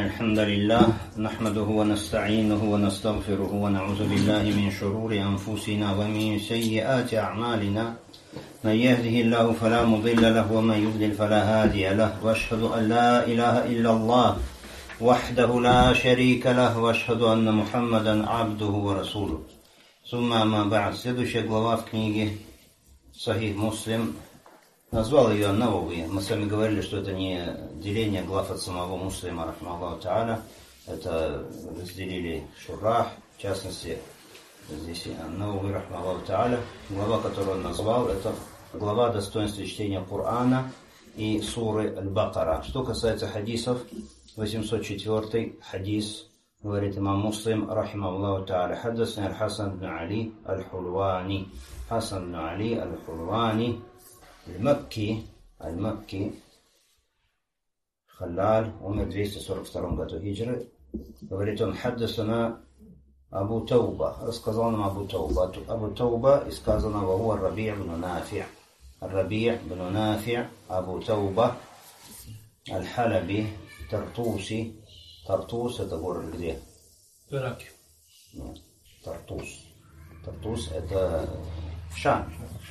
الحمد لله نحمده ونستعينه ونستغفره ونعوذ بالله من شرور أنفسنا ومن سيئات أعمالنا من يهده الله فلا مضل له ومن يضلل فلا هادي له وأشهد أن لا إله إلا الله وحده لا شريك له وأشهد أن محمدا عبده ورسوله ثم أما بعد. Следующая глава в книге Сахих Муслим. Назвал ее Навави. Мы с вами говорили, что это не деление глав от самого Муслима, рахмаллаху та'аля. Это разделили шурах, в частности, здесь Навави, рахмаллаху та'аля. Глава, которую он назвал, это глава достоинства чтения Корана и суры Аль-Бакара. Что касается хадисов, 804 хадис, говорит имам Муслим, рахималлаху та'аля. Хаддасна Аль-Хасан бн Али Аль-Хулвани. Хасан бн Али Аль-Хулвани. Аль-Макки, Халлаль, умер в 242 году хиджры. Говорит он, хаддасана Абу Тауба, рассказал нам Абу Тауба. Абу Тауба, и сказано, ваху Раби' бн Нафи'. Раби' бн Нафи', Абу Тауба, Аль-Халаби, Тартуси. Тартус это город где? В Ираке. Нет, Тартус. Тартус это в Шаме.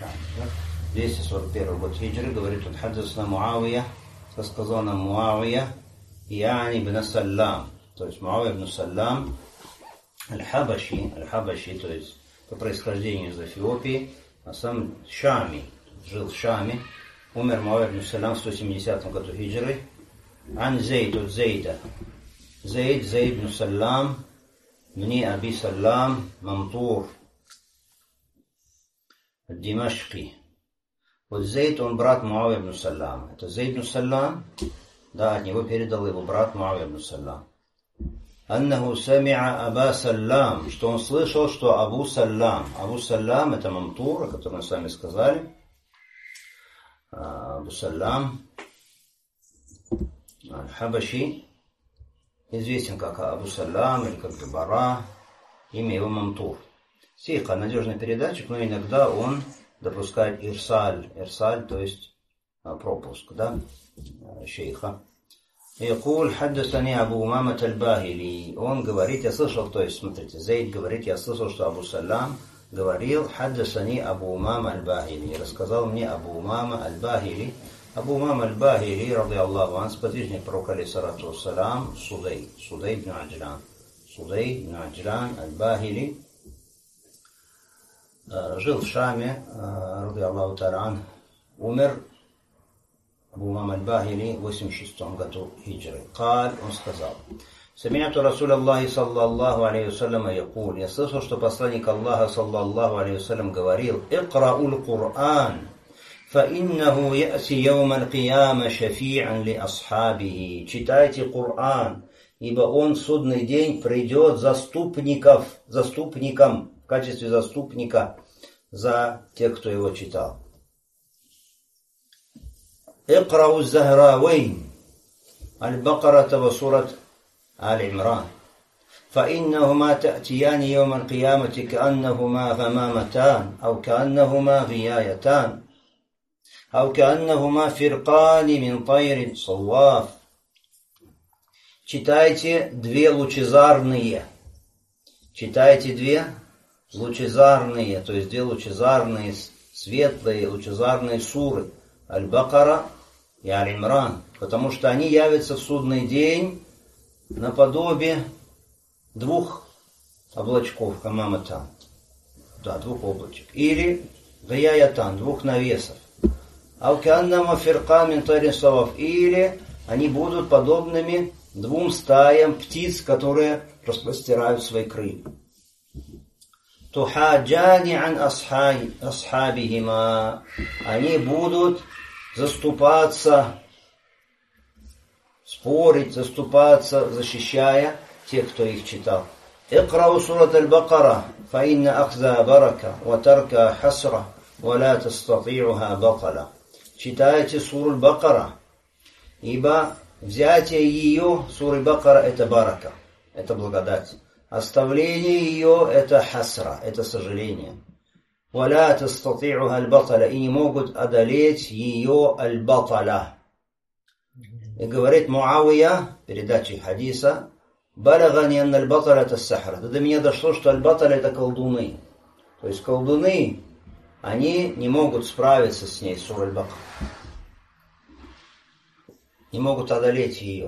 241 год хиджры, говорит он, хаддасна Муавия, рассказал нам Муавия, яни бн Саллам, то есть Муавия бн Саллам, Аль-Хабаши, то есть по происхождению из Эфиопии, а сам Шами, жил в Шаме, умер Муавия бн Саллам в 170 году хиджры, ан Зейд, от Зейда, Зейд бн Саллам, бни Аби Саллам, Мамтур, Димашки. Вот Зейд, он брат Муавия бн Саллам. Это Зейд бн Саллам, да, от него передал его брат Муавия бн Саллам. Аннаху сами'a Аба Саллам, что он слышал, что Абу Саллам. Абу Саллам это Мамтур, о котором мы с вами сказали. Абу Саллам, Аль-Хабаши, известен как Абу Саллам или как Бара, имя его Мамтур. Сиха, надежный передатчик, но иногда он допускает ирсаль, то есть пропуск, да, шейха. Якуль хаддасани Абу Умама Аль-Бахили. Он говорит, я слышал, то есть, смотрите, Зейд говорит, я слышал, что Абу Саллам говорил, хаддасани Абу Умама Аль-Бахили. Рассказал мне Абу Умама Аль-Бахили. Абу Умама Аль-Бахили, ради Аллаху ан, сподвижник пророка алейхиссалату вассалам, Судей бн Аджлан Аль-Бахили. Жил в Шаме, ради Аллаху та'аля, умер Абу Умама Аль-Бахили в 86 году хиджры. Каль, он сказал, Сами'ату Расуль Аллахи саллаллаху алейхи вассалям якуль. Я слышал, что посланник Аллаха саллаллаху алейхи вассалям говорил, Икра'уль Кур'ан, фаиннаху я'си яумаль кияма шафи'ан ли асхабихи. Читайте Кур'ан, ибо он в судный день придет заступником, в качестве заступника за тех, кто его читал. Икрау Захравейн Аль-Бакарата ва сурат Аль-Имран. فإنهما تأتيان يوم القيامة كأنهما غمامتان أو كأنهما غيايتان أو كأنهما فرقان من طير صواف. Читайте две лучезарные, то есть две лучезарные, светлые, лучезарные суры Аль-Бакара и Аль-Имран, потому что они явятся в судный день наподобие двух облачков, камаматан, да, двух облачек, или гаяятан, двух навесов, алканнама фирка мин тарин савав, или они будут подобными двум стаям птиц, которые распростирают свои крылья. Тухаджани ан асхабихима. Они будут заступаться, спорить, защищая тех, кто их читал. Икрау сурат Аль-Бакара, фаинна ахза барака, ва тарка хасра, ва ла тастати'уха батала. Читайте суру Аль-Бакара, ибо взятие ее, суры Бакара, это барака, это благодать. Оставление ее это хасра, это сожаление. وَلَا تَسْتَطِيعُهَا الْبَطَلَ. И не могут одолеть ее аль-баталя. И говорит Муавия, передачи хадиса, «Балагани анна аль-баталя это сахара». До меня дошло, что аль-баталя это колдуны. То есть колдуны, они не могут справиться с ней, сура аль-Бакара. Не могут одолеть ее.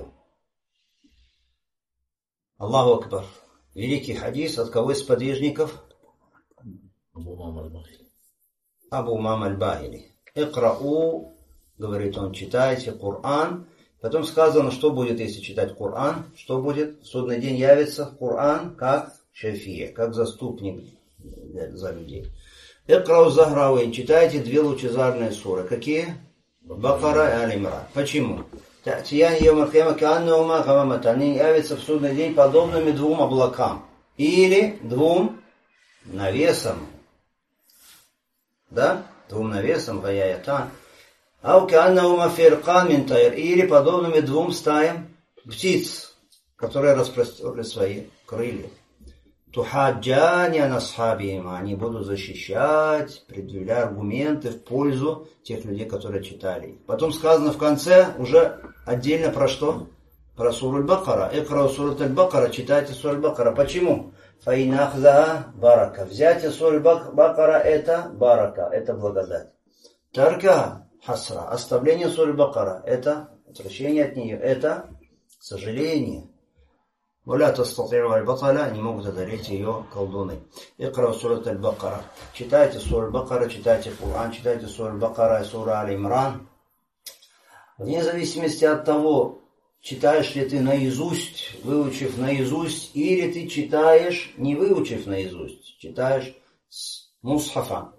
Аллаху Акбар. Великий хадис от кого из подвижников? Абу Умама аль-Бахили. «Икрау», говорит он, читайте Коран. Потом сказано, что будет, если читать Коран. Что будет? В судный день явится Коран как шафия, как заступник за людей. «Икрау Захрауин», читайте две лучезарные суры. Какие? Бакара и Аль-Имран. Почему? Они явятся в судный день подобными двум облакам. Или двум навесам. Да? Двум навесам, гаяятан. Или подобными двум стаям птиц, которые распростерли свои крылья. Тухаджани анасхабиим, они будут защищать, предъявляя аргументы в пользу тех людей, которые читали. Потом сказано в конце уже отдельно про что? Про суру аль-Бакара. Икрау сурат аль-Бакара, читайте суру аль-Бакара. Почему? Фаинахза барака. Взятие суру аль-Бакара это барака, это благодать. Тарка хасра. Оставление суры аль-Бакара это отвращение от нее, это сожаление. ولا تستطيعوا البطلة, не могут одолеть ее колдуны. Икрау сурат аль-Бакара. Читайте суру аль-Бакара, читайте Коран, читайте суру аль-Бакара и суру Аль-Имран. Вне зависимости от того, читаешь ли ты наизусть, выучив наизусть, или ты читаешь, не выучив наизусть, читаешь с мусхафа.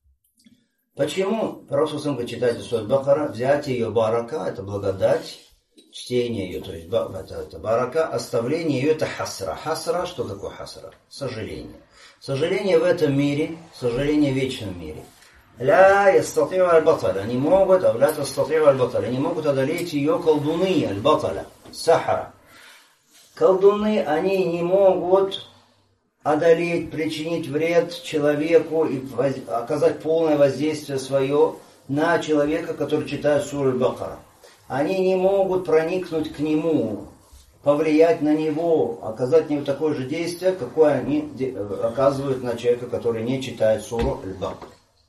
Почему? Пророк говорит, читайте суру аль-Бакара, взятие ее барака, это благодать. Чтение ее, то есть это барака, оставление ее это хасра. Хасра, что такое хасра? Сожаление. Сожаление в этом мире, сожаление в вечном мире. Ля ястати'у аль-баталя, не могут, ля ястати'у аль-баталя, не могут одолеть ее колдуны, аль-баталя, сахара. Колдуны, они не могут одолеть, причинить вред человеку и оказать полное воздействие свое на человека, который читает суру аль-Бакара. Они не могут проникнуть к нему, повлиять на него, оказать на него такое же действие, какое они оказывают на человека, который не читает суру аль-Бакара.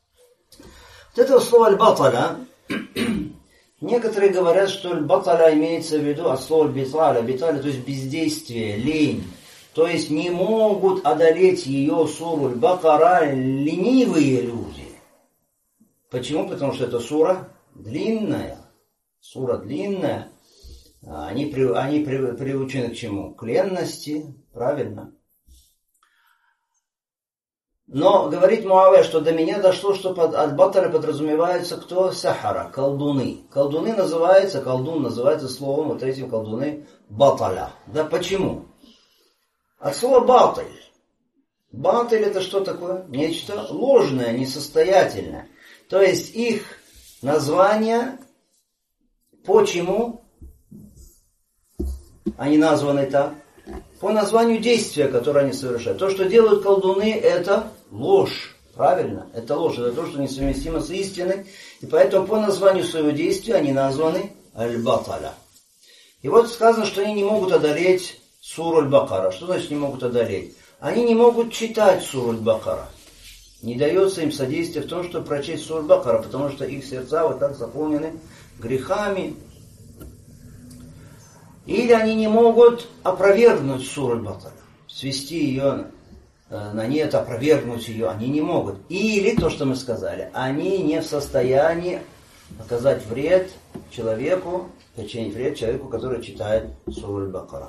Вот этого слова аль-Баталя, некоторые говорят, что аль-Баталя имеется в виду от слова биталя, то есть бездействие, лень. То есть не могут одолеть ее суру аль-Бакара ленивые люди. Почему? Потому что эта сура длинная. Сура длинная, они приучены к чему? К ленности, правильно. Но говорит Муавия, что до меня дошло, что под аль-Баталя подразумевается кто? Сахара, колдуны. Колдун называется словом вот этим колдуны баталя. Да почему? От слова баталь. Баталь это что такое? Нечто ложное, несостоятельное. То есть их название... Почему они названы так? По названию действия, которое они совершают. То, что делают колдуны, это ложь. Правильно? Это ложь. Это то, что несовместимо с истиной. И поэтому по названию своего действия они названы аль-Баталя. И вот сказано, что они не могут одолеть суру аль-Бакара. Что значит не могут одолеть? Они не могут читать суру аль-Бакара. Не дается им содействие в том, чтобы прочесть суру аль-Бакара, потому что их сердца вот так заполнены грехами. Или они не могут опровергнуть суру аль-Бакара, свести ее на нет, опровергнуть ее, они не могут. Или то, что мы сказали, они не в состоянии оказать вред человеку, причинить вред человеку, который читает суру аль-Бакара.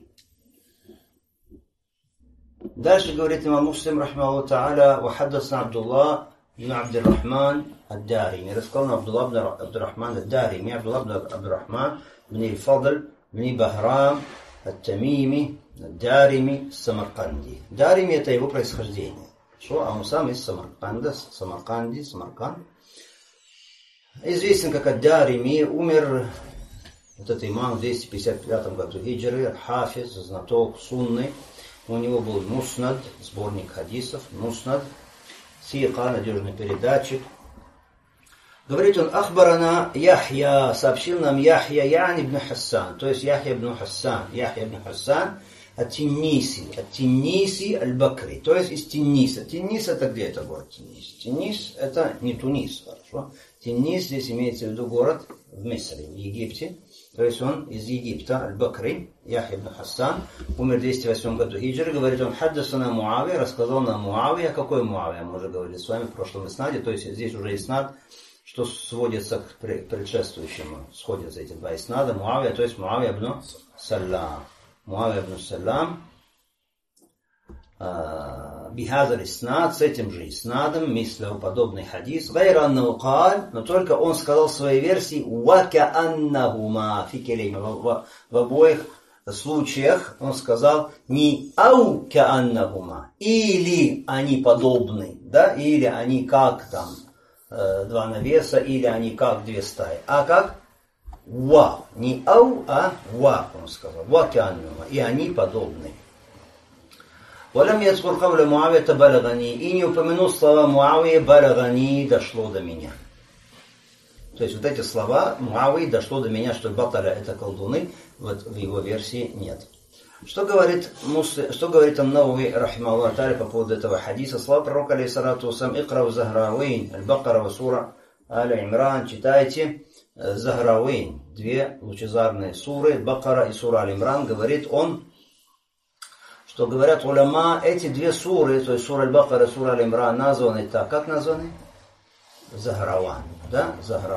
Дальше говорит имам Муслим, рахмахуллаху та'аля, вахаддасна Абдуллах ибн Абдир-Рахман ад-Дарими. Рассказал Абдуллах ибн Абдир-Рахман ад-Дарими, Абдуллах ибн Абдир-Рахман ибн Аль-Фадл ибн Бахрам ат-Тамими ад-Дарими Самарканди. Дарими это его происхождение. Что? А он сам из Самарканда, Самарканд. Известен как ад-Дарими, умер этот имам в 255 году хиджры, хафиз, знаток сунны. У него был Муснад, сборник хадисов, Муснад, Сиха, надежный передатчик. Говорит он, ахбарана Яхья, сообщил нам Яхья Яни ибн Хассан, то есть Яхья ибн Хассан Ат-Тинниси Аль-Бакри, то есть из Тинниса. Тиннис это где это город Тиннис? Тиннис это не Тунис, хорошо. Тиннис здесь имеется в виду город в Мисре, в Египте. То есть он из Египта, Аль-Бакри, Яхья ибн Хассан, умер в 208 году хиджры. Говорит он, хаддасана Муавия, рассказал нам Муавия. Какой Муавия? Мы уже говорили с вами в прошлом иснаде, то есть здесь уже иснад, что сводится к предшествующему. Сходятся эти два иснада. Муавия, то есть Муавия ибн Саллам. Муавия ибн Саллам. Бихазар иснад, с этим же иснадом, мисля подобный хадис. Гайра аннаукаль, но только он сказал в своей версии «Вака аннахума фикелейма». В обоих случаях он сказал не «Ау ка аннахума», или они подобны, да, или они как там два навеса, или они как две стаи, а как «Ва». Не «Ау», а «Ва», он сказал. «Вака аннахума», и они подобны. «Валям яцкур кавля Муавия балагани», и не упомянул слова Муавия балагани, дошло до меня. То есть вот эти слова Муавии дошло до меня, что Баталя это колдуны, вот в его версии нет. Что говорит Ан-Навави рахимахуллах та'аля по поводу этого хадиса? Слова пророка алейхиссалату вассалям: «Икрау Захравейн, Аль-Бакара ва сура Аль-Имран», читайте Захравейн, две лучезарные суры, Бакара и сура Аль-Имран. Говорит он, что говорят уляма, эти две суры, то есть сура Аль-Бакара и сура Аль-Имран, названы так. Как названы? Захраван. Да?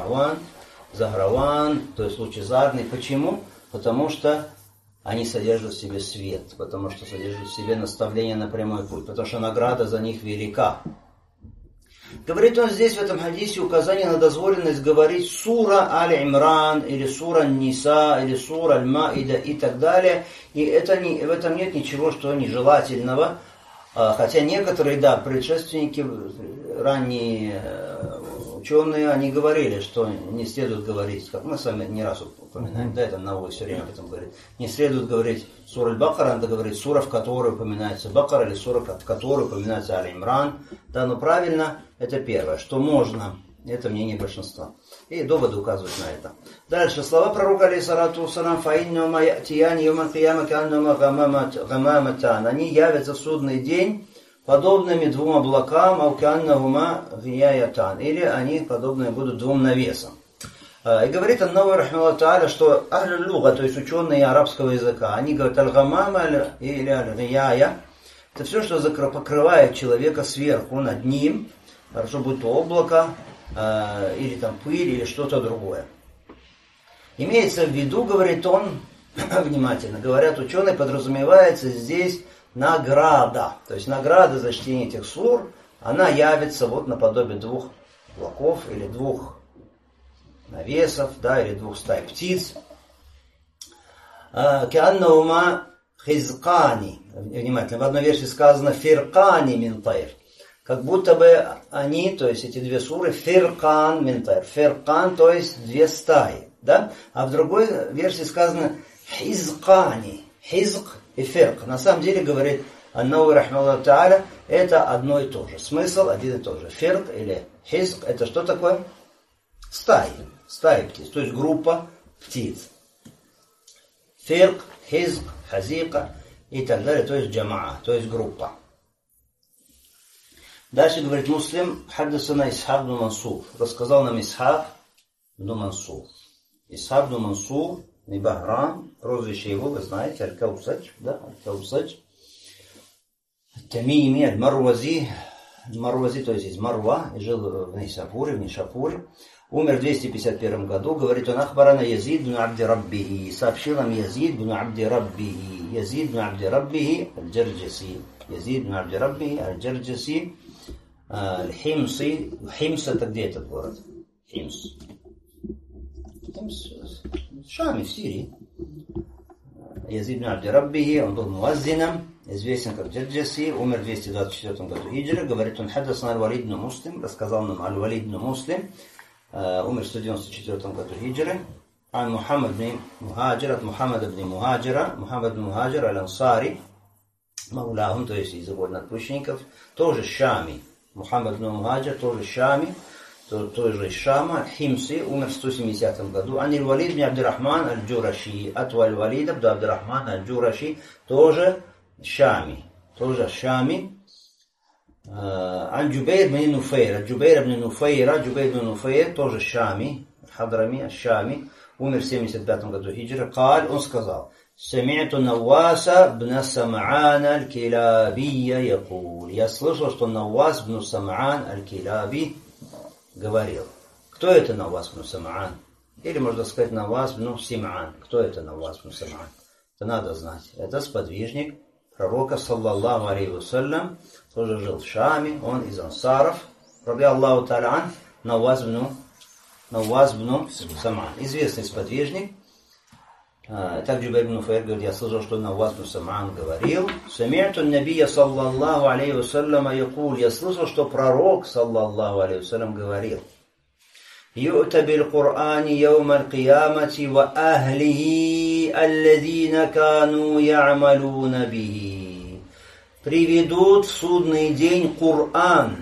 Захраван, то есть лучезарный. Почему? Потому что они содержат в себе свет, потому что содержат в себе наставление на прямой путь, потому что награда за них велика. Говорит он здесь в этом хадисе указание на дозволенность говорить сура Аль-Имран, или сура Ниса, или сура Аль-Маида и так далее. И в этом нет ничего, что нежелательного. Хотя некоторые, да, предшественники, ранние ученые, они говорили, что не следует говорить, как мы с вами не раз упоминаем, да, это Навави все время об этом говорит, не следует говорить сура Аль-Бакара, надо говорить сура, в которой упоминается Бакара, или сура, в которой упоминается Аль-Имран. Да, но правильно, это первое, что можно, это мнение большинства. И доводы указывают на это. Дальше, слова пророка алейхиссалату вассалям: «Фаиннама я'тияни йоман кияма кааннама гамаматан». Они явятся в судный день подобными двум облакам, ауканнахума гияятан, или они подобные будут двум навесам. И говорит Ан-Навави рахимахуллах та'аля, что ахль-луга, то есть ученые арабского языка, они говорят аль-гамама или аль-гияя, это все, что покрывает человека сверху, над ним, хорошо, будь то облако, или там пыль, или что-то другое. Имеется в виду, говорит он, внимательно, говорят ученые, подразумевается здесь награда. То есть награда за чтение этих сур, она явится вот наподобие двух облаков, или двух навесов, да, или двух стай птиц. Кааннаума хизкани. Внимательно, в одной версии сказано фиркани мин тайр. Как будто бы они, то есть эти две суры, фиркан мин тайр. Фиркан, то есть две стаи. Да? А в другой версии сказано хизкани. Хизк и фирк. На самом деле, говорит Ан-Навави рахимахуллах та'аля, это одно и то же. Смысл один и тот же. Фирк или хизк, это что такое? Стаи. Стаи птиц. То есть группа птиц. Фирк, хизк, хазика и так далее. То есть джамаа, то есть группа. Дальше говорит Муслим: «Хаддасана Исхак бн Мансур». Рассказал нам Исхак бн Мансур. Исхак бн Мансур, не Бахрам, прозвище его, вы знаете, Аль-Каусач, да, Аль-Каусач. Тамими, Аль-Марвази, то есть из Марва, и жил в Нишапуре. Умер в 251 году. Говорит он: «Ахбарана Язид бн Абди Раббихи». Сообщил нам Язид бн Абди Раббихи. Язид бн Абди Раббихи Аль-Джарджаси. Язид бн Абди Раббихи Аль-Джарджаси. Аль-Химси. Химс это где этот город? Химс. В Шаме, в Сирии. Язид бн Абди Раббихи, он был муаззином, известен как Джарджаси, умер в 224 году хиджры. Говорит он: «Хаддасана Аль-Валид бн Муслим», рассказал нам Аль-Валид бн Муслим, умер в 194 году хиджры. Ан Мухаммад бн Мухаджир, от Мухаммада бн Мухаджира, Мухаммад бн Мухаджир Аль-Ансари, Маулахум, то есть из его надпущенников, тоже Шами. Мухаммад бн Мухаджир, тоже Шами. той же из Шама, Химси, умер в 170 году. Ан Валид бн Абдурахман аль-Джураши. От Валида бн Абдурахман аль-Джураши, тоже Шами. Ан Джубейр бн Нуфейр. Джубейр бн Нуфейр, тоже Шами, Хадрами, Шами, умер в 75 году хиджра. Каль, он сказал: Сами'ту Навваса бн Сам'ан аль-Килабия якул. Я слышал, что Наввас бн Сам'ан аль-Килаби говорил. Кто это Наввас бн Сам'ан? Или можно сказать Наввас бн Сим'ан. Кто это Наввас бн Сам'ан? Это надо знать. Это сподвижник пророка, саллаллаху алейхи вассалям, тоже жил в Шаме, он из ансаров, ради Аллаху та'аля, Наввас бн Сам'ан. Известный сподвижник. Так Джубейр бн Нуфейр говорит: я слышал, что Наввас бн Сам'ан говорил: Сами'ту набия саллаллаху алейхи вассалям якул. Я слышал, что пророк, саллаллаху алейхи вассалям, говорил: Ю'та бил Кур'ани яума аль-киямати ва ахлихи аллазина кану я'малуна бихи. Приведут в судный день Кур'ан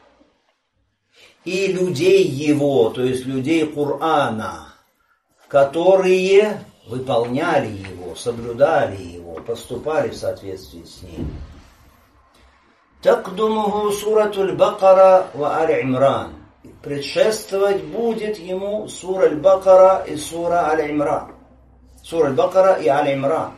и людей его, то есть людей Кур'ана, которые выполняли его, соблюдали его, поступали в соответствии с ним. Такдумуху сурату аль-Бакара ва аль-Имран. Предшествовать будет ему сура аль-Бакара и сура аль-Имран. Сура аль-Бакара и аль-Имран.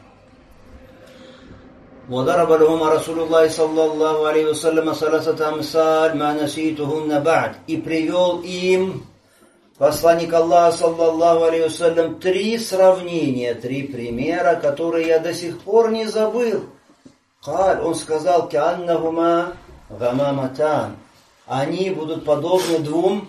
وضرب لهما رسول الله صلى الله عليه وسلم ثلاثة أمثال ما نسيتهن بعد. И привел им посланник Аллаха, саллаллаху алейхи вассалям, 3 сравнения, 3 примера, которые я до сих пор не забыл. Каль, он сказал: кианнахума гамаматан. Они будут подобны двум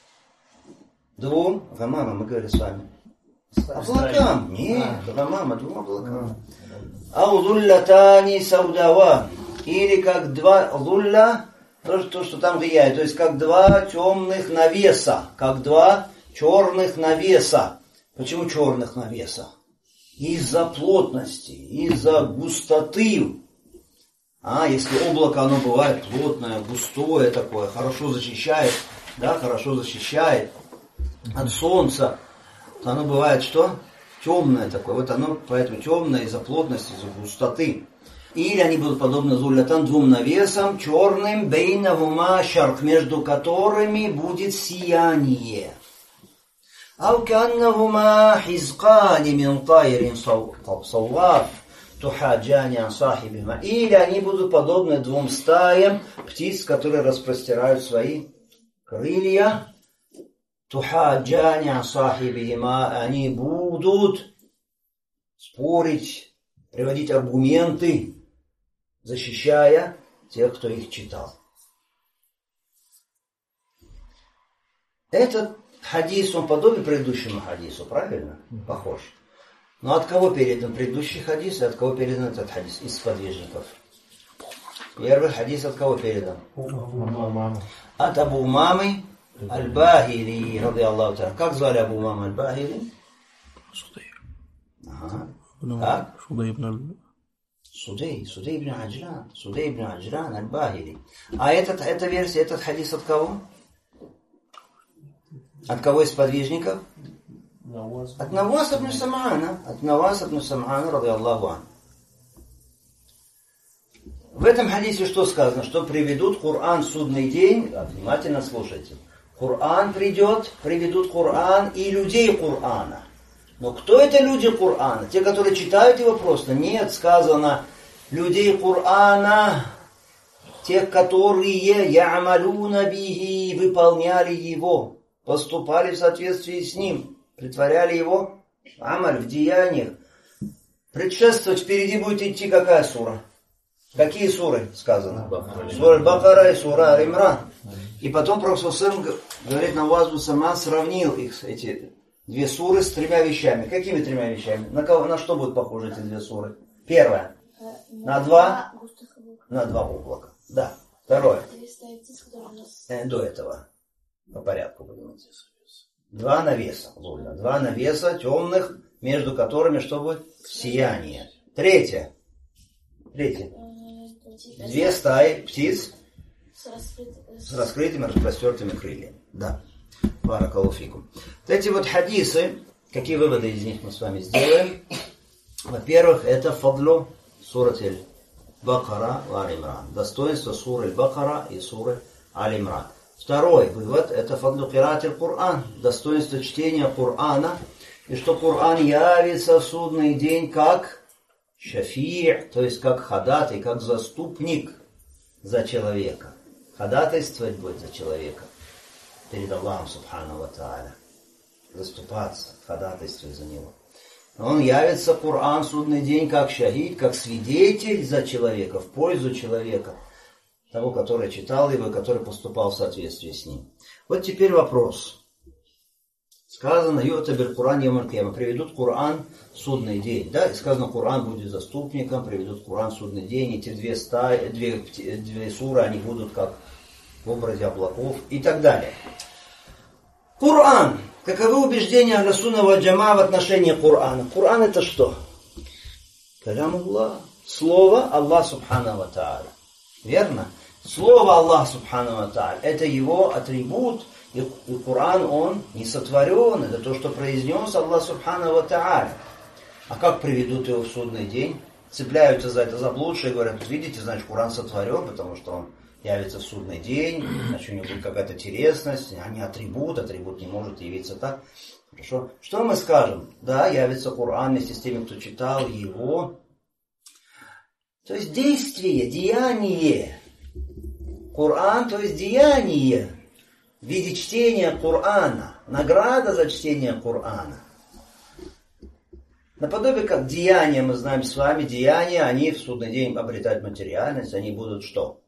гамама, мы говорили с вами. Облакам. Нет, гамама, 2 облакам. Аузуллатани саудава. Или как 2 лулля, то, что там влияет. То есть как 2 темных навеса. Как 2 черных навеса. Почему черных навеса? Из-за плотности, из-за густоты. Если облако, оно бывает плотное, густое такое, хорошо защищает от солнца, то оно бывает что? Темное такое. Вот оно поэтому темное из-за плотности, из-за густоты. Или они будут подобны зуллятан, 2 навесам, черным, бейнахума шарк, между которыми будет сияние. Ауканнахума хизкани мин тайрин савваф. Или они будут подобны 2 стаям птиц, которые распростирают свои крылья. Они будут спорить, приводить аргументы, защищая тех, кто их читал. Этот хадис, он подобен предыдущему хадису, правильно? Похож. Но от кого передан предыдущий хадис и от кого передан этот хадис? Из сподвижников. Первый хадис от кого передан? От Абу Умамы аль-Бахили, ради Аллаху та'аля. Как звали Абу Умама аль-Бахили? Судей. Как? Судей. Судей ибн Аджлан аль-Бахили. А эта версия, этот хадис от кого? От кого из сподвижников? От Навваса бн Сам'ана. Ради Аллаху ан. В этом хадисе что сказано? Что приведут Коран в судный день. Внимательно слушайте. Коран приведут Коран и людей Корана. Но кто это люди Корана? Те, которые читают его просто? Нет, сказано людей Корана, тех, которые я'малуна бихи, выполняли его, поступали в соответствии с ним, притворяли его амаль в деяниях. Предшествовать впереди будет идти какая сура? Какие суры сказано? Сура Аль-Бакара и сура Аль-Имран. И потом Пророк говорит, Наввас бн Сам'ан сравнил их, эти 2 суры, с 3 вещами. Какими 3 вещами? На что будут похожи эти 2 суры? Первое. На 2 облака. Да. Второе. До этого. По порядку будем идти. 2 навеса. 2 навеса темных, между которыми что будет? Сияние. Третье. 2 стаи птиц с раскрытыми, распростертыми крыльями. Да. Баракаллаху фикум. Эти вот хадисы, какие выводы из них мы с вами сделаем? Во-первых, это фадлу сурат Аль-Бакара и Аль-Имран. Достоинство суры Аль-Бакара и суры Аль-Имран. Второй вывод, это фадлу кират аль-Кур'ан. Достоинство чтения Кур'ана. И что Кур'ан явится в судный день как шафи', то есть как ходатай, как заступник за человека. Ходатайствовать будет за человека перед Аллахом Субхану ва Тааля. Заступаться, ходатайствовать за него. Он явится, Кур'ан, в судный день, как шахид, как свидетель за человека, в пользу человека, того, который читал его, который поступал в соответствии с ним. Вот теперь вопрос. Сказано, «Ю'табир Кур'ан йомаль кияма», приведут Кур'ан в судный день. Да? И сказано, Кур'ан будет заступником, приведут Кур'ан в судный день. Эти две суры, они будут как в образе облаков и так далее. Кур'ан. Каковы убеждения Ахлю-Сунна валь Джамаа в отношении Кур'ана? Кур'ан это что? Калям Аллах. Слово Аллах Субхану ва Тааля. Верно? Слово Аллах Субхану ва Тааля. Это его атрибут. И Кур'ан, он не сотворен. Это то, что произнес Аллах Субхану ва Тааля. А как приведут его в судный день? Цепляются за это заблудшие и говорят, видите, значит, Кур'ан сотворен, потому что он явится в судный день, значит, у него будет какая-то телесность, а не атрибут не может явиться так. Хорошо. Что мы скажем? Да, явится Кур'ан вместе с теми, кто читал его. То есть действие, деяние. Кур'ан, то есть деяние в виде чтения Кур'ана. Награда за чтение Кур'ана. Наподобие как деяния, мы знаем с вами, деяния, они в судный день обретают материальность, они будут что?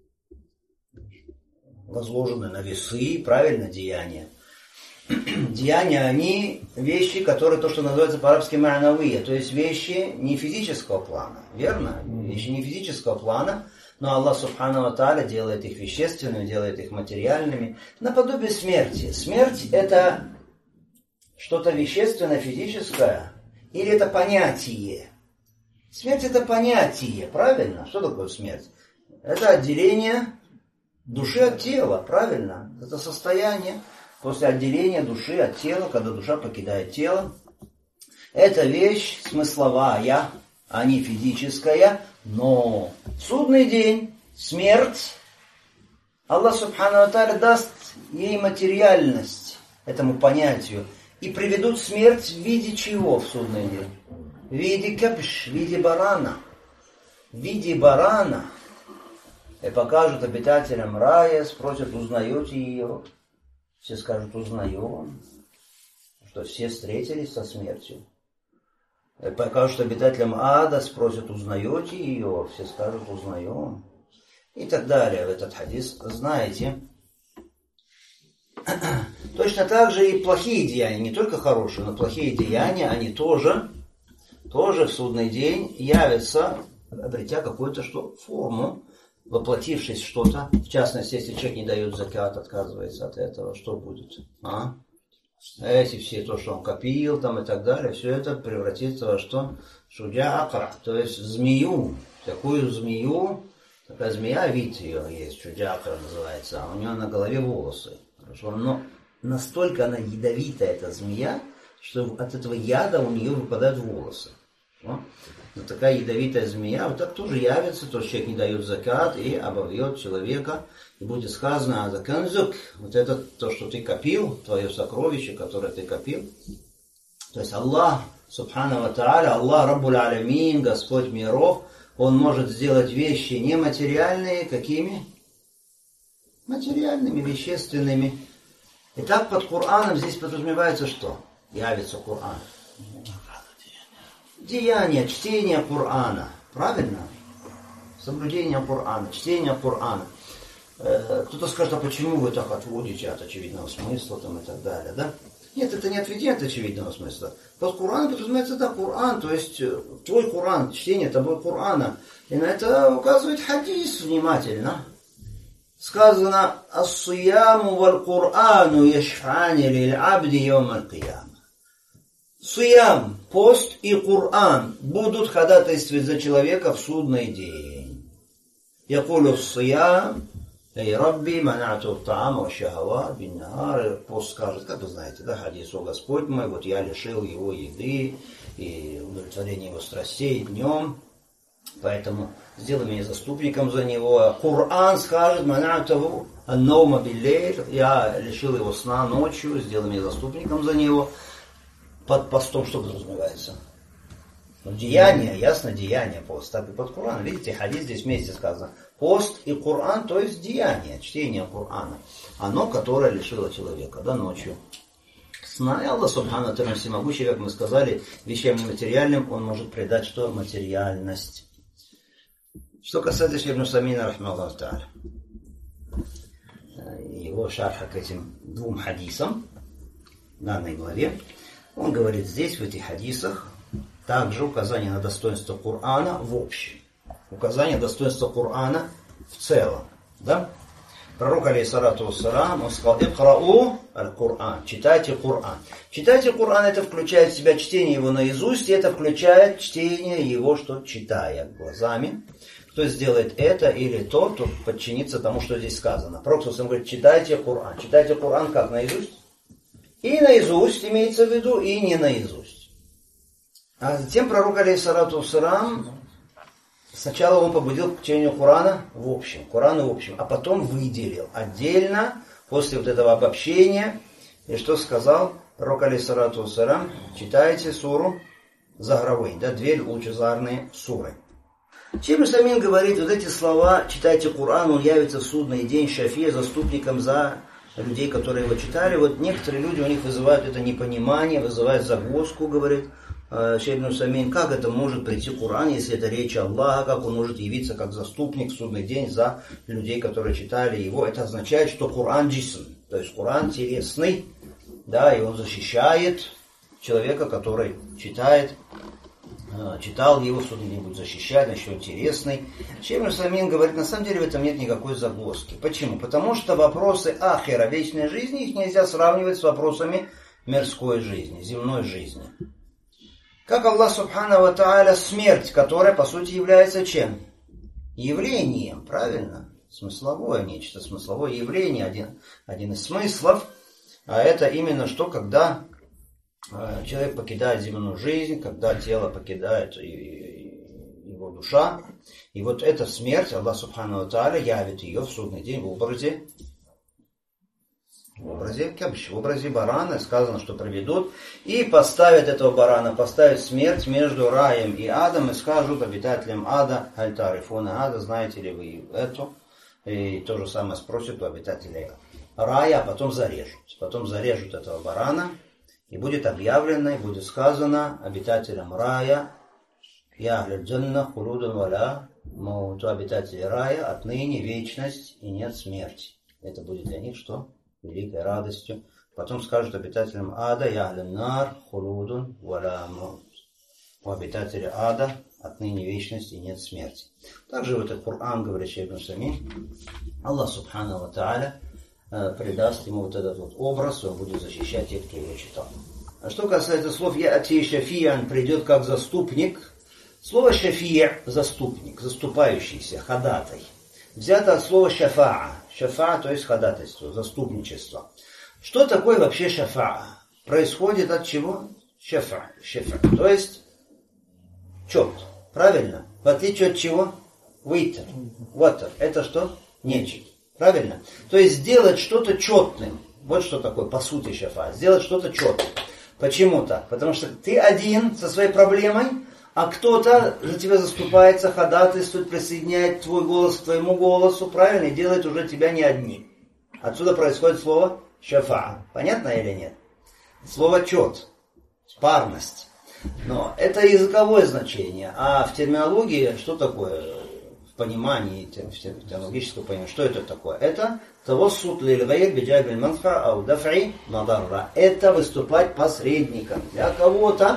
Возложены на весы, правильно, деяния. Деяния, они вещи, которые, то, что называется по-арабски ма'навия, то есть вещи не физического плана, верно? Вещи не физического плана, но Аллах Субхану ва Тааля делает их вещественными, делает их материальными, наподобие смерти. Смерть это что-то вещественное, физическое, или это понятие? Смерть это понятие, правильно? Что такое смерть? Это отделение души от тела, правильно? Это состояние после отделения души от тела, когда душа покидает тело. Это вещь смысловая, а не физическая, но в судный день смерть, Аллах Субхану ва Тааля даст ей материальность, этому понятию, и приведут смерть в виде чего в судный день? В виде кабш, в виде барана. В виде барана. И покажут обитателям рая, спросят, узнаете ее? Все скажут, узнаем. Что все встретились со смертью. И покажут обитателям ада, спросят, узнаете ее? Все скажут, узнаем. И так далее. В этот хадис знаете. Точно так же и плохие деяния, не только хорошие, но плохие деяния, они тоже в судный день явятся, обретя какую-то форму, воплотившись в что-то. В частности, если человек не дает закат, отказывается от этого, что будет? Эти все, то, что он копил там и так далее, все это превратится во что? Шуджа акра, то есть в змею. Такую змею, такая змея, видите, ее есть, шуджа акра называется, а у нее на голове волосы. Хорошо, но настолько она ядовитая, эта змея, что от этого яда у нее выпадают волосы. Но такая ядовитая змея, вот так тоже явится, то человек не дает закат и обовьет человека, и будет сказано, заканзук, вот это то, что ты копил, твое сокровище, которое ты копил. То есть Аллах, Субхану ва Тааля, Аллах Раббуль Алямин, Господь миров, Он может сделать вещи нематериальные, какими? Материальными, вещественными. Итак, под Кур'аном здесь подразумевается что? Явится Кур'ан. Деяние, чтение Кур'ана. Правильно? Соблюдение Кур'ана, чтение Кур'ана. Кто-то скажет, а почему вы так отводите от очевидного смысла там, и так далее, да? Нет, это не отведение от очевидного смысла. Под Кур'аном подразумевается, да, Кур'ан, то есть твой Кур'ан, чтение тобой Кур'ана. И на это указывает хадис внимательно. Сказано, «Ас-сияму валь-Кур'ану яшфани лиль-абди йомаль-кияма». Сиям, пост и Кур'ан будут ходатайствовать за человека в судный день. Якулю сиям, Эй, Рабби, манату таама шахават биннахар. Пост скажет, как вы знаете, да, хадис: о Господь мой, вот я лишил его еды и удовлетворения его страстей днем, поэтому сделай меня заступником за него. Коран скажет: манату анноума биллейль, я лишил его сна ночью, сделай меня заступником за него. Под постом что подразумевается? Деяние, ясно, деяние, пост. Так и под Коран. Видите, хадис здесь вместе сказано. Пост и Коран, то есть деяние, чтение Корана. Оно, которое лишило человека, да, ночью сна. И Аллах Субхану Тааля всемогущий, как мы сказали, вещам нематериальным он может придать что? Материальность. Что касается Шейх ибн Усаймина, рахмаллаху тааля, его шарха к этим двум хадисам в данной главе, он говорит здесь, в этих хадисах, также указание на достоинство Корана в общем. Указание достоинства Корана в целом. Да? Пророк, алейхиссалату вассалам, он сказал: «Икрау аль-Коран», читайте Коран. Читайте Коран, это включает в себя чтение его наизусть, и это включает чтение его, что читая глазами. Кто сделает это или то, то подчинится тому, что здесь сказано. Пророк говорит: читайте Коран. Читайте Коран как наизусть? И наизусть имеется в виду, и не наизусть. А затем пророк, алейхиссалату вассалам, сначала он побудил к чтению Корана в общем, Корану в общем, а потом выделил отдельно, после вот этого обобщения, и что сказал пророк, алейхиссалату вассалам: читайте суру Захравейн, да, две лучезарные суры. Шейх ибн Усаймин говорит, вот эти слова: читайте Коран, он явится в судный день шафия, заступником за людей, которые его читали. Вот некоторые люди, у них вызывают это непонимание, вызывают загвоздку, говорит Шейх ибн Усаймин, как это может прийти Коран, если это речь Аллаха, как он может явиться как заступник в судный день за людей, которые читали его. Это означает, что Коран джисм, то есть Коран телесный, да, и он защищает человека, который читал его, в судный день будет защищать, значит, он телесный. Шейх ибн Усаймин говорит, на самом деле в этом нет никакой загвоздки. Почему? Потому что вопросы ахира, вечной жизни, их нельзя сравнивать с вопросами мирской жизни, земной жизни. Как Аллах Субхану ва Тааля, смерть, которая по сути является чем? Явлением, правильно? Смысловое нечто, смысловое явление, один из смыслов. А это именно что, когда человек покидает земную жизнь, когда тело покидает его душа. И вот эта смерть, Аллах Субхану ва Тааля явит ее в судный день в образе кабш, в образе барана. Сказано, что приведут и поставят этого барана, поставят смерть между раем и адом, и скажут обитателям ада: аль-тарифуна ада, знаете ли вы эту? И то же самое спросят у обитателей рая, а потом зарежут. Потом зарежут этого барана, и будет объявлено, и будет сказано обитателям рая: я ахляль-джанна хулудан валя мауту, обитатели рая, отныне вечность и нет смерти. Это будет для них что? Великой радостью. Потом скажут обитателям ада: я ахляль-нар хулудун валя маут. У обитателя ада отныне вечность и нет смерти. Также в этот Коран, говорит Шейх ибн Усаймин, Аллах Субхану ва Тааля придаст ему вот этот вот образ, он будет защищать тех, кто его читал. А что касается слов «яати шафиян», придет как заступник, слово «шафия» – заступник, заступающийся, ходатай. Взято от слова «шафаа». Шафаа, то есть ходатайство, заступничество. Что такое вообще шафаа? Происходит от чего? Шафа, то есть чет, правильно? В отличие от чего? Витр, water. Это что? Нечто. Правильно? То есть сделать что-то четным. Вот что такое, по сути, шафа. Сделать что-то четным. Почему так? Потому что ты один со своей проблемой, а кто-то за тебя заступается, ходатайствует, присоединяет твой голос к твоему голосу, правильно? И делает уже тебя не одним. Отсюда происходит слово шафа. Понятно или нет? Слово чет. Парность. Но это языковое значение. А в терминологии что такое? В понимании, в терминологическом понимании, что это такое? Это тавассут лиль-гайр биджайб аль-манфа ау даф'и мадарра. Это выступать посредником для кого-то.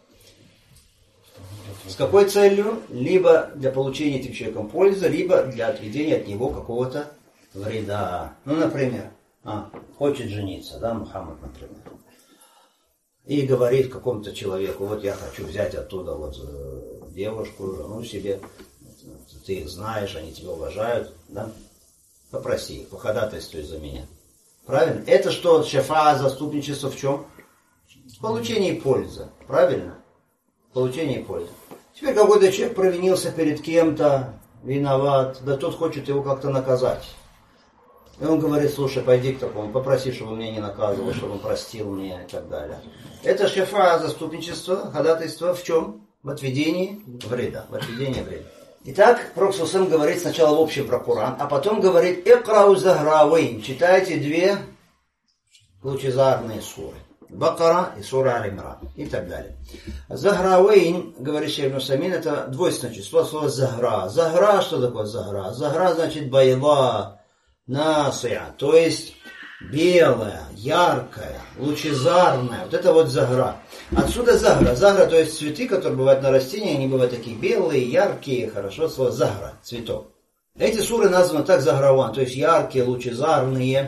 С какой целью? Либо для получения этим человеком пользы, либо для отведения от него какого-то вреда. Ну, например, хочет жениться, да, Мухаммад, например. И говорит какому-то человеку: вот я хочу взять оттуда вот девушку, жену себе, ты их знаешь, они тебя уважают, да? Попроси, походатайствуй за меня. Правильно? Это что, шафа, заступничество в чем? В получении пользы. Правильно? В получении пользы. Теперь какой-то человек провинился перед кем-то, виноват, да тот хочет его как-то наказать. И он говорит, слушай, пойди к такому, попроси, чтобы он меня не наказывал, чтобы он простил меня и так далее. Это шафа, заступничество, ходатайство в чем? В отведении вреда. В отведении вреда. Итак, Пророк ﷺ говорит сначала в общем про Коран, а потом говорит «Икрау захравейн». Читайте две лучезарные суры. Бакара и сура Аль-Имран. И так далее. Захравейн, говорит Шейх Ибн Усаймин, это двойственное число, слово захра. Захра, что такое захра? Захра значит байла, насия, то есть белая, яркая, лучезарная. Вот это вот захра. Отсюда захра. Захра, то есть цветы, которые бывают на растениях, они бывают такие белые, яркие, хорошо, слово захра, цветок. Эти суры названы так захраван, то есть яркие, лучезарные.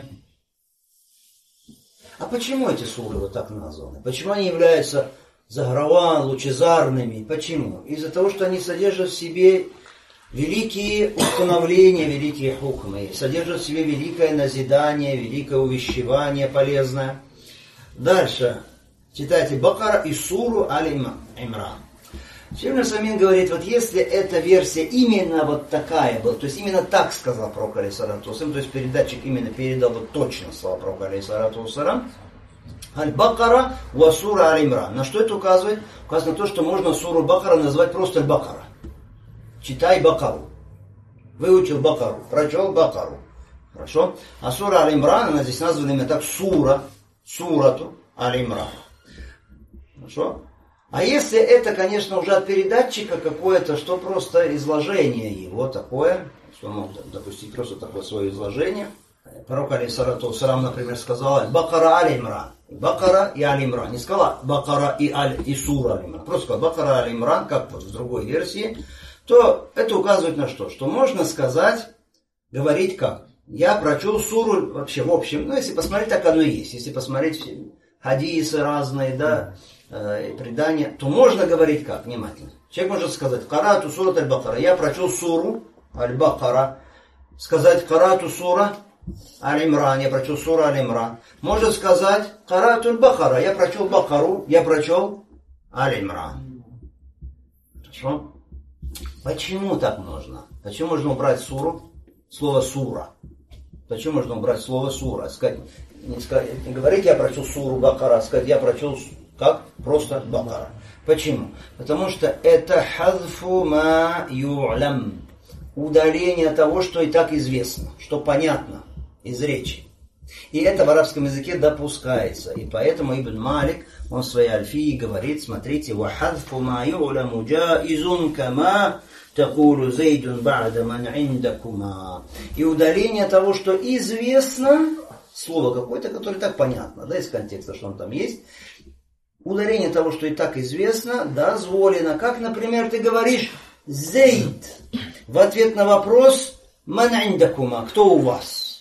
А почему эти суры вот так названы? Почему они являются захраван, лучезарными? Почему? Из-за того, что они содержат в себе великие установления, великие хукмы, содержат в себе великое назидание, великое увещевание полезное. Дальше читайте Бакара и суру Аль-Имран. Шейх Ибн Усаймин говорит, вот если эта версия именно вот такая была, то есть именно так сказал пророк алейхиссалату вассалям, то есть передатчик именно передал вот точно слова пророка алейхиссалату вассалям, Аль-Бакара ва сура Аль-Имран. На что это указывает? Указывает на то, что можно суру Бакара назвать просто Аль-Бакара. Читай Бакару. Выучил Бакару, прочел Бакару. Хорошо? А сура Аль-Имран, она здесь названа именно так сурату Аль-Имран. Хорошо? А если это, конечно, уже от передатчика какое-то, что просто изложение его такое, что мог допустить просто такое свое изложение. Пророк алейхиссалату вассалям, например, сказал Бакара Аль-Имран. Бакара и Аль-Имран. Не сказала Бакара и сура Аль-Имран. Просто сказала Бакара Аль-Имран, как вот в другой версии. То это указывает на что? Что можно сказать, говорить как? Я прочел суру вообще в общем. Ну, если посмотреть, так оно и есть. Если посмотреть хадисы разные, да, предания, то можно говорить как? Внимательно. Человек может сказать Карату сурат Аль-Бакара. Я прочел суру Аль-Бакара. Сказать Карату сура Аль-Имран. Я прочел суру Аль-Имран. Может сказать Карату Аль-Бакара. Я прочел Бакару. Я прочел Аль-Имран. Хорошо? Почему так можно? Почему можно убрать суру? Слово сура. Почему можно убрать слово сура? Не говорить я прочел суру Бакара, сказать я прочел как? Просто Бакара. Почему? Потому что это хазфу ма ю'лам. Удаление того, что и так известно, что понятно из речи. И это в арабском языке допускается. И поэтому Ибн Малик, он в своей Альфии говорит, смотрите, وَحَذْفُ مَا يُعْلَمُ جَائِزٌ كَمَا تَقُولُ زَيْدٌ بَعْدَ مَنْ عِنْدَكُمَا. И удаление того, что известно, слово какое-то, которое так понятно, да, из контекста, что он там есть, удаление того, что и так известно, дозволено. Как, например, ты говоришь «Зейд» в ответ на вопрос «Ман индакума», кто у вас?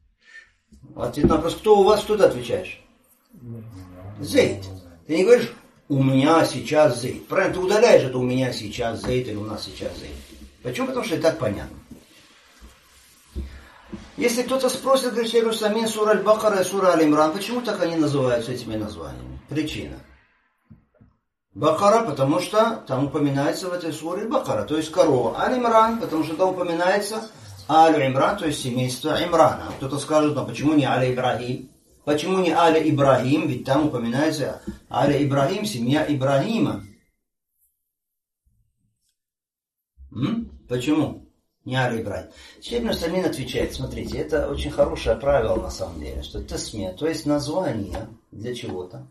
В ответ на вопрос «Кто у вас?» Что ты отвечаешь? «Зейд». Ты не говоришь «У меня сейчас Зейд». Правильно, ты удаляешь это «У меня сейчас Зейд» или «У нас сейчас Зейд». Почему? Потому что и так понятно. Если кто-то спросит, говорит, Шейх Ибн Усаймин, сура Аль-Бакара и сура Аль-Имран, почему так они называются этими названиями? Причина. Бакара, потому что там упоминается в этой суре Бакара, то есть корова. Аль-Имран, потому что там упоминается Аль-Имран, то есть семейство Имрана. Кто-то скажет, ну почему не Аль-Ибрахим? Почему не Аль-Ибрахим? Ведь там упоминается Аль-Ибрахим, семья Ибрахима. Почему? Не Аль-Ибрахим. Шейх Ибн Усаймин отвечает, смотрите, это очень хорошее правило на самом деле, что тасмия, то есть название для чего-то,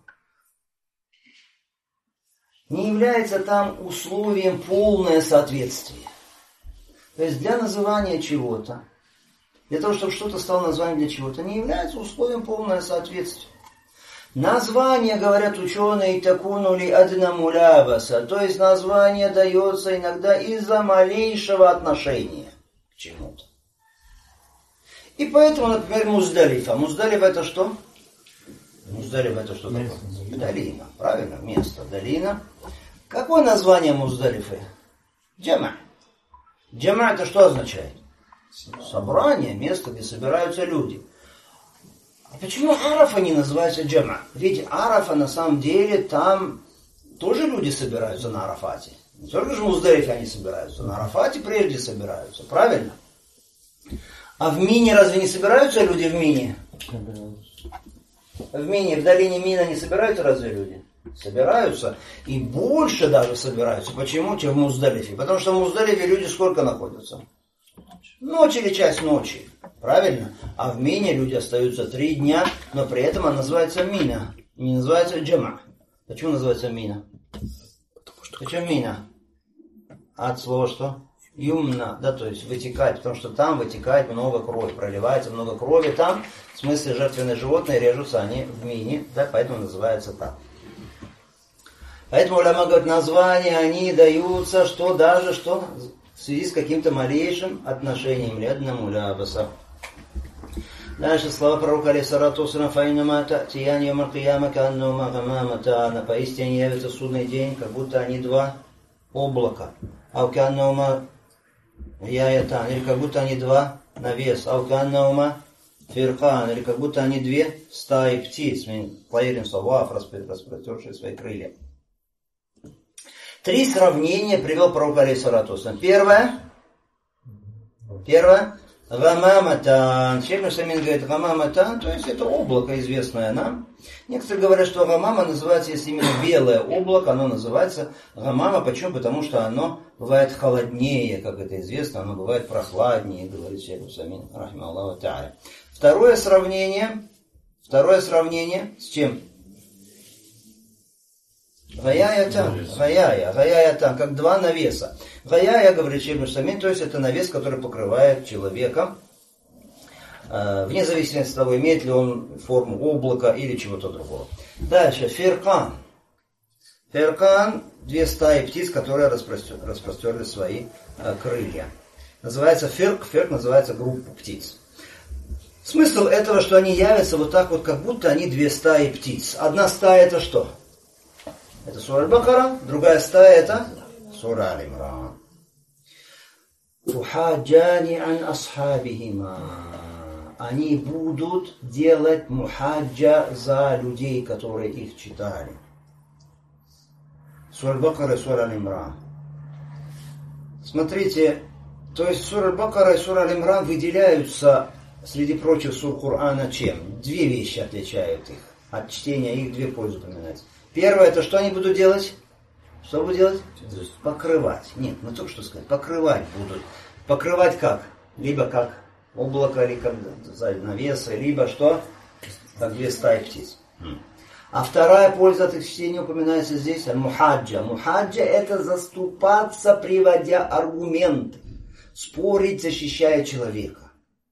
не является там условием полное соответствие. То есть для называния чего-то, для того, чтобы что-то стало названием для чего-то, не является условием полное соответствие. Название, говорят ученые, такунули аднамуляваса, то есть название дается иногда из-за малейшего отношения к чему-то. И поэтому, например, Муздалифа. Муздалифа это что? Муздалифа это что такое? Долина, правильно? Место, долина. Какое название Муздалифы? Джама. Джама это что означает? Собрание, место, где собираются люди. А почему Арафа не называется джама? Ведь Арафа на самом деле там тоже люди собираются на Арафате. Не только же в Муздалифе они собираются, на Арафате прежде собираются, правильно? А в Мине разве не собираются люди в Мине? В Мине, в долине Мина не собираются разве люди? Собираются. И больше даже собираются. Почему? Чем в Муздалифе. Потому что в Муздалифе люди сколько находятся? Ночь или часть ночи. Правильно? А в Мине люди остаются 3 дня, но при этом она называется Мина. Не называется джама. Почему называется Мина? Почему Мина? От слова что? Юмна, да, то есть вытекать, потому что там вытекает много крови, проливается много крови, там, в смысле, жертвенные животные режутся они в Мине, да, поэтому называется так. Поэтому уляма говорит, названия они даются, что даже, что в связи с каким-то малейшим отношением или одному лябаса. Дальше слова пророка алейхиссалату вассалям: «Фаинама та'тиян йомаль кияма кааннахума гамаматан». Поистине явится судный день, как будто они 2 облака. Ау кааннахума яятан, или как будто они 2 навес. Ау кааннахума фиркан, или как будто они 2 стаи птиц. Плаирин саваф, распростершие свои крылья. 3 сравнения привел пророк алейхиссалату вассалям. Первое. Гамаматан. Шейх Усаймин говорит, гамаматан, то есть это облако, известное нам. Некоторые говорят, что гамама называется, если именно белое облако, оно называется гамама. Почему? Потому что оно бывает холоднее, как это известно, оно бывает прохладнее, говорит Шейх Усаймин, рахимахуллаху тааля. Второе сравнение с чем? Гаяя, как 2 навеса. Гаяя, говорит Шейх Усаймин, то есть это навес, который покрывает человека, вне зависимости от того, имеет ли он форму облака или чего-то другого. Дальше, фиркан. Фиркан, 2 стаи птиц, которые распростерли свои крылья. Называется фирк называется группа птиц. Смысл этого, что они явятся вот так вот, как будто они 2 стаи птиц. Одна стая это что? Это сура Аль-Бакара, другая стая это сура Аль-Имран. Тухаджани ан асхабихима. Они будут делать мухаджа за людей, которые их читали. Сура Аль-Бакара и сура Аль-Имран. Смотрите, то есть сура Аль-Бакара и сура Аль-Имран выделяются среди прочих сур Корана чем? 2 вещи отличают их. От чтения их 2 пользы упоминается. Первое, это что они будут делать? Что будут делать? Покрывать. Нет, мы только что сказали. Покрывать будут. Покрывать как? Либо как облако, или как навесы, либо что? Как 2 стаи птиц. А вторая польза от их чтения упоминается здесь. Мухаджа. Мухаджа это заступаться, приводя аргументы. Спорить, защищая человека.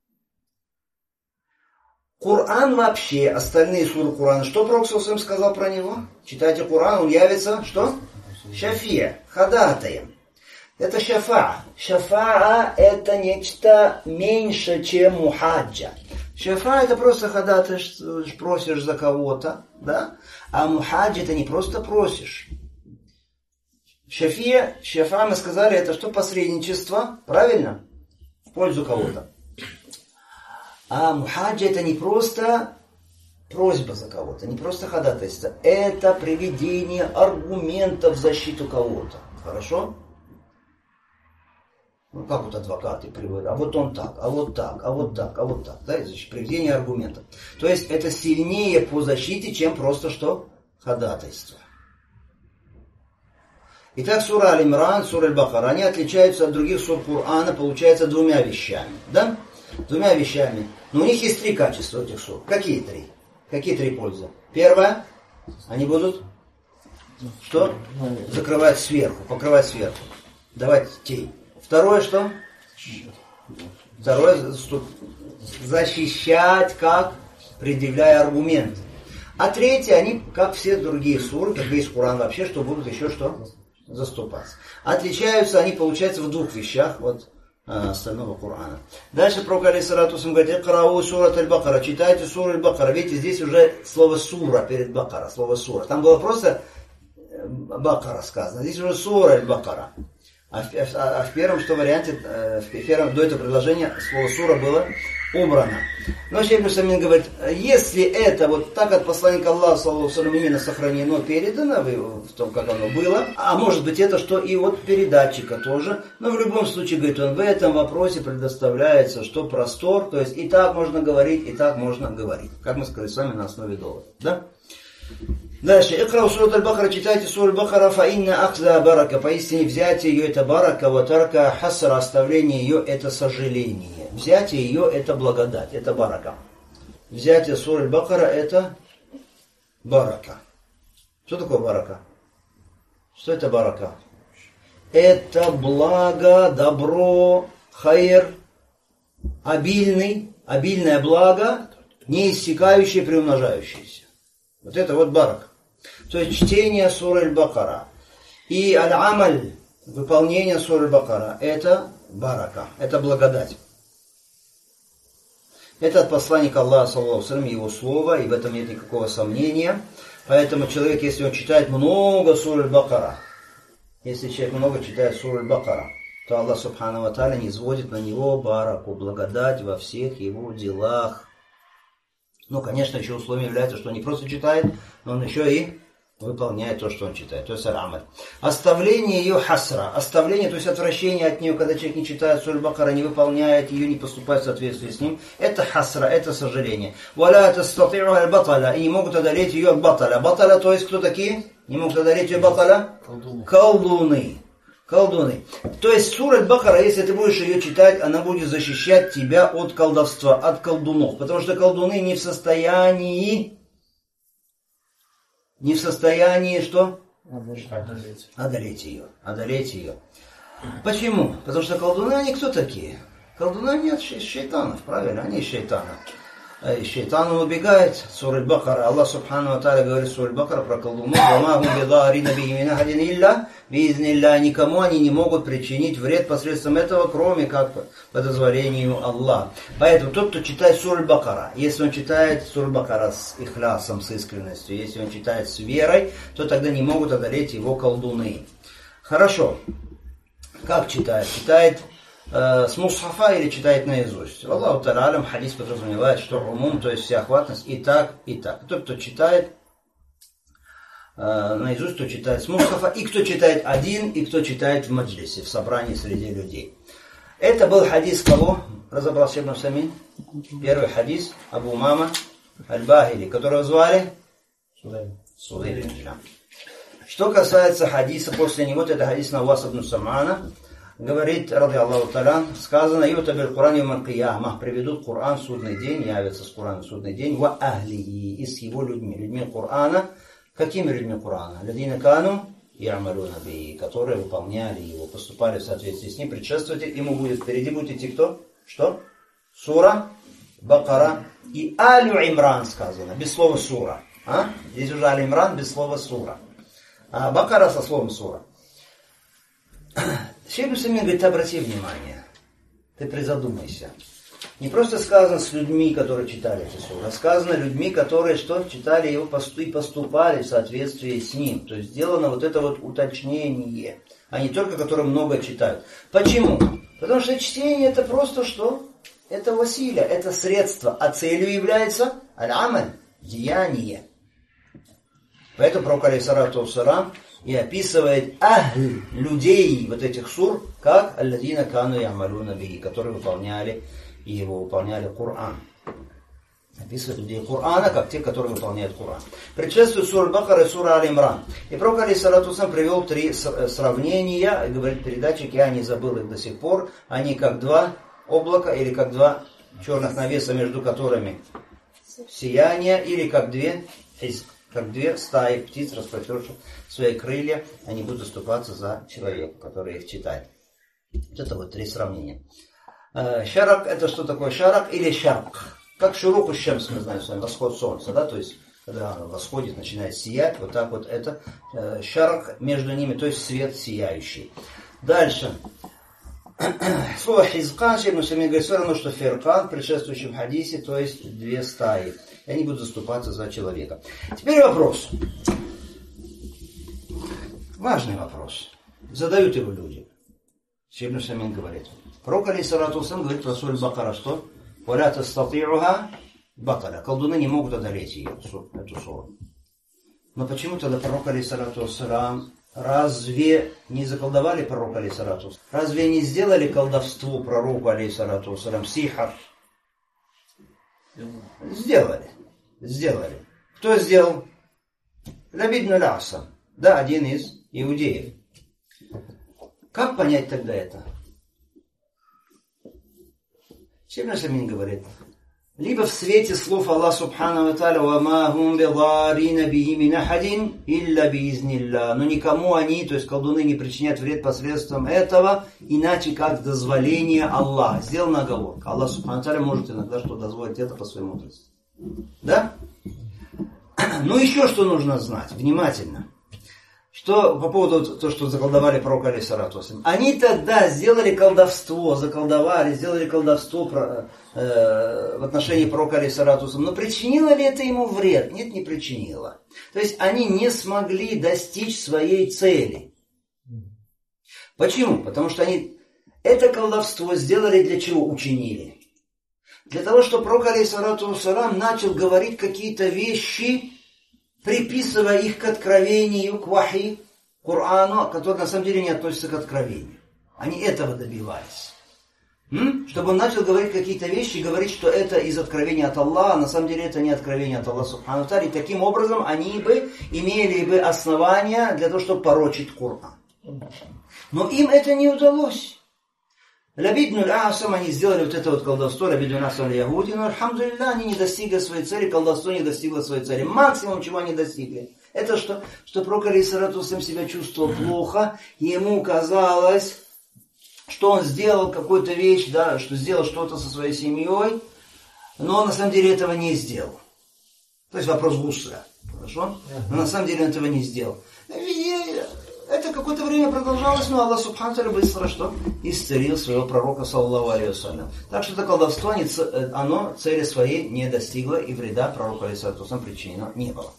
Коран вообще, остальные суры Корана, что Пророк ﷺ сказал про него? Читайте Коран, он явится, что? Шафия, ходатаем. Это шафа. Шафа это нечто меньше, чем мухаджа. Шафа это просто ходатай, просишь за кого-то, да? А мухаджа это не просто просишь. Шафа мы сказали, это что? Посредничество, правильно? В пользу кого-то. А мухаджа это не просто просьба за кого-то, не просто ходатайство. Это приведение аргументов в защиту кого-то. Хорошо? Ну как вот адвокаты приводят, а вот он так, а вот так, а вот так, а вот так. Да, значит, приведение аргументов. То есть это сильнее по защите, чем просто что? Ходатайство. Итак, сура Аль-Имран, сура Аль-Бакара, они отличаются от других сур Корана, получается, 2 вещами. Да? 2 вещами. Но у них есть 3 качества этих сур. Какие 3? Какие 3 пользы? Первое, они будут что? Закрывать сверху, покрывать сверху. Давать тень. Второе что? Второе, защищать, как? Предъявляя аргументы. А третье, они, как все другие суры, как весь Коран вообще, что будут еще что? Заступаться. Отличаются они, получается, в 2 вещах от остального Корана. Дальше пророк алейхиссалату вассалям говорит: «Икрау сурат аль-Бакара», читайте суру аль-Бакара. Видите, здесь уже слово сура перед Бакара, слово сура. Там было просто Бакара сказано, здесь уже сура аль-Бакара. А в первом, что варианте, в первом до этого предложения слово сура было убрано. Но Шейх Ибн говорит, если это вот так от посланника Аллаха, саллаллаху алейхи ва саллям, именно сохранено, передано в том, как оно было, а может быть это что и от передатчика тоже, но в любом случае, говорит он, в этом вопросе предоставляется, что простор, то есть и так можно говорить, и так можно говорить. Как мы сказали с вами на основе довода. Да? Дальше. Икрау сурат аль-Бакара, читайте сурат аль-Бакара, фа инна ахза барака. Поистине взятие ее это барака, ватарка хасра, оставление ее это сожаление. Взятие ее это благодать, это барака. Взятие сурат аль-Бакара это барака. Что такое барака? Что это барака? Это благо, добро, хайр, обильное благо, неиссякающее, приумножающееся. Вот это вот барак. То есть чтение суры аль-Бакара и аль-Амаль, выполнение суры аль-Бакара, это барака, это благодать. Это от посланника Аллаха, саллаллаху алейхи ва саллям, его слово, и в этом нет никакого сомнения. Поэтому человек, если он читает много суры аль-Бакара, если человек много читает суры аль-Бакара, то Аллах субхану ва тааля низводит на него бараку, благодать во всех его делах. Ну, конечно, еще условием является, что он не просто читает, но он еще и выполняет то, что он читает. То есть аль-Амаль. Оставление ее хасра. Оставление, то есть отвращение от нее, когда человек не читает суру аль-Бакара, не выполняет ее, не поступает в соответствии с ним. Это хасра, это сожаление. Валя тастати'у аль-баталя. И не могут одолеть ее от баталя. Баталя, то есть кто такие? Не могут одолеть ее баталя? Колдуны. То есть сура аль-Бакара, если ты будешь ее читать, она будет защищать тебя от колдовства, от колдунов. Потому что колдуны не в состоянии что? Одолеть ее. Почему? Потому что колдуны, они кто такие? Колдуны, они от шейтанов, правильно? Они из шейтана. Шейтан убегает. Сура аль-Бакара. Аллах субхану ва тааля говорит в суре аль-Бакара про колдунов. Никому они не могут причинить вред посредством этого, кроме как по дозволению Аллаха. Поэтому тот, кто читает суру аль-Бакара, если он читает суру аль-Бакара с ихлясом, с искренностью, если он читает с верой, то тогда не могут одолеть его колдуны. Хорошо. Как читает? Читает с мусхафа или читает наизусть. Аллаху та'алям, хадис подразумевает, что умум, то есть всеохватность, и так, и так. Тот, кто читает наизусть, кто читает с мусхафа, и кто читает один, и кто читает в маджлисе, в собрании среди людей. Это был хадис кого? Разобрался Ибн Самин. Первый хадис Абу Умама аль-Бахили, которого звали Сулейм. Что касается хадиса после него, это хадис Навас ибн Сам'ана. Говорит, ради Аллаху та'аля, сказано, «Ютабиль Кур'ан юмаль киямах», приведут Кур'ан в судный день, явятся с Кур'аном в судный день, «Ва ахлихи», и с его людьми Кур'ана. Какими людьми Кур'ана? «Ладина кану я'малуна бихи», которые выполняли его, поступали в соответствии с ним, предшествуйте, ему будет, впереди будет идти кто? Что? Сура, Бакара и Аль-Имран сказано, без слова сура. Здесь уже Аль-Имран без слова сура. А Бакара со словом сура. Шейх Ибн говорит, обрати внимание, ты призадумайся. Не просто сказано с людьми, которые читали эту суру, а сказано людьми, которые что? Читали его и поступали в соответствии с ним. То есть сделано вот это вот уточнение, а не только которые много читают. Почему? Потому что чтение это просто что? Это василя, это средство, а целью является аль-амаль, деяние. Поэтому пророк алейхиссалату вассалам и описывает людей вот этих сур, как алладина кану я'малуна бихи, которые выполняли Кур'ан. Описывает людей Кур'ана, как те, которые выполняют Кур'ан. Предшествует сура Бакара и сура Аль-Имран. И пророк алейхиссалату вассалам привел 3 сравнения, и говорит передатчик, я не забыл их до сих пор, они как 2 облака или как 2 черных навеса, между которыми сияние, или как 2 хизб. Как 2 стаи птиц, распростерших свои крылья, они будут заступаться за человека, который их читает. Вот это вот 3 сравнения. Шарак, это что такое шарак или шарк? Как шурук ущемс, мы знаем с вами, восход солнца, да, то есть, когда оно восходит, начинает сиять, вот так вот это шарак между ними, то есть свет сияющий. Дальше. Слово хизкан, Шейх Ибн Самин говорит, все равно, что фиркан в предшествующем хадисе, то есть 2 стаи. И они будут заступаться за человека. Теперь вопрос. Важный вопрос. Задают его люди. Ибн Самин говорит. Пророк алейхиссалату вассалам говорит про суру Бакара, что «Валя тастати'уха Бакара». Колдуны не могут одолеть ее, эту суру. Но почему тогда пророк алейхиссалату вассалам разве не заколдовали пророка алейхиссалату вассалам? Разве не сделали колдовство пророку алейхиссалату вассалам сихар? Сделали. Кто сделал? Лабид ибн аль-Асам. Да, один из иудеев. Как понять тогда это? Ибн Самин говорит, либо в свете слов Аллаха Субхану ва Тааля «Вама хум бидаррина бихи мин ахадин илля биизнилля». Но никому они, то есть колдуны, не причинят вред посредством этого, иначе как дозволение Аллаха. Сделана оговорка. Аллах Субхану ва Тааля может иногда что дозволить это по своей мудрости. Да? Ну еще что нужно знать, внимательно. Что по поводу того, что заколдовали пророка алейхиссалату вассалам. Они тогда сделали колдовство, сделали колдовство в отношении пророка алейхиссалату вассалам. Но причинило ли это ему вред? Нет, не причинило. То есть они не смогли достичь своей цели. Почему? Потому что они это колдовство сделали для чего? Учинили. Для того, чтобы пророк алейхиссалату вассалам начал говорить какие-то вещи, приписывая их к откровению, к вахи, Корану, который на самом деле не относится к откровению. Они этого добивались. Чтобы он начал говорить какие-то вещи, говорить, что это из откровения от Аллаха, а на самом деле это не откровение от Аллаха Субхану ва Тааля. И таким образом они бы имели бы основания для того, чтобы порочить Коран. Но им это не удалось. Лабид ибн аль-Асам, они сделали вот это вот колдовство, Лабид ибн аль-Асам аль-Ягуди, но, альхамдулилля, они не достигли своей цели, колдовство не достигло своей цели. Максимум, чего они достигли, это что пророк алейхиссалату вассалам себя чувствовал плохо, и ему казалось, что он сделал какую-то вещь, да, что сделал что-то со своей семьей, но на самом деле этого не сделал. То есть вопрос гусля, хорошо? Но на самом деле он этого не сделал. Это какое-то время продолжалось, но Аллах Субхану ва Тааля быстро что? Исцелил своего пророка, саллаллаху алейхи вассалям. Так что это колдовство, оно цели своей не достигло, и вреда пророку алейхиссалату вассалям причинено не было.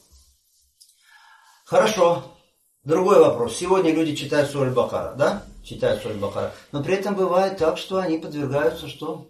Хорошо. Другой вопрос. Сегодня люди читают суру Аль-Бакара, да? Читают суру Аль-Бакара. Но при этом бывает так, что они подвергаются что?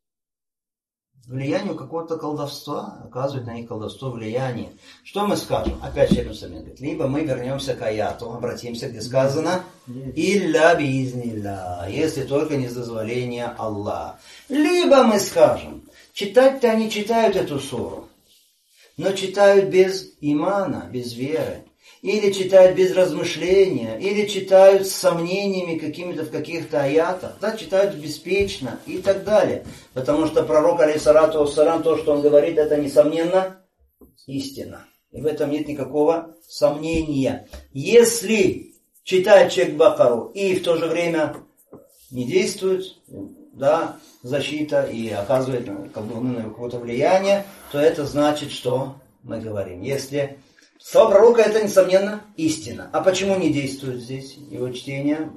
Влиянию какого-то колдовства, оказывает на них колдовство влияние. Что мы скажем? Опять Шейх Самин говорит, либо мы вернемся к аяту, обратимся, где сказано «Илля биизнилля», если только не с дозволения Аллаха. Либо мы скажем, читать-то они читают эту суру, но читают без имана, без веры. Или читают без размышления, или читают с сомнениями какими-то в каких-то аятах, да, читают беспечно и так далее. Потому что пророк, алейхиссалату вассалам, то, что он говорит, это, несомненно, истина. И в этом нет никакого сомнения. Если читает человек Бакару и в то же время не действует, да, защита и оказывает колдуны на какое-то влияние, то это значит, что мы говорим. Если слова пророка это, несомненно, истина. А почему не действует здесь его чтение?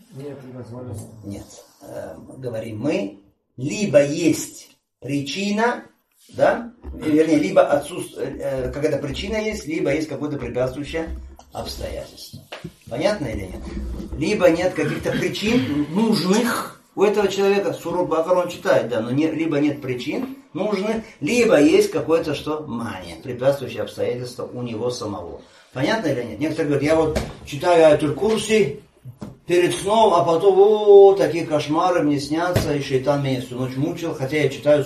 Нет. Говорим мы, либо есть причина, да, вернее, либо отсутствует, какая-то причина есть, либо есть какое-то препятствующее обстоятельство. Понятно или нет? Либо нет каких-то причин нужных у этого человека, суру Бакару он читает, да, но либо нет причин нужных, либо есть какое-то что мания, препятствующее обстоятельство у него самого. Понятно или нет? Некоторые говорят, я вот читаю Аятуль Курси перед сном, а потом, такие кошмары мне снятся, и шейтан меня всю ночь мучил, хотя я читаю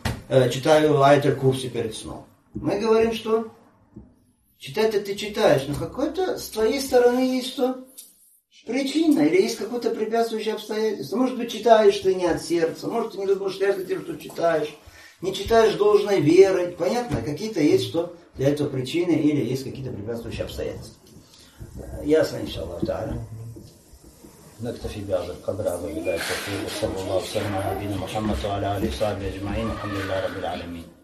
Аятуль Курси перед сном. Мы говорим, что читать-то ты читаешь, но какой-то с твоей стороны есть что? Причина, или есть какое-то препятствующее обстоятельство. Может быть, читаешь ты не от сердца, может, ты не размышляешь над тем, что читаешь, не читаешь должной веры. Понятно? Какие-то есть что для этого причины, или есть какие-то препятствующие обстоятельства. Ясно, иншаллах. نكتفي بهذا القدر هذا بداية التوفيق وصلى الله وسلم على نبينا محمد وعلى آله وصحبه أجمعين الحمد لله رب العالمين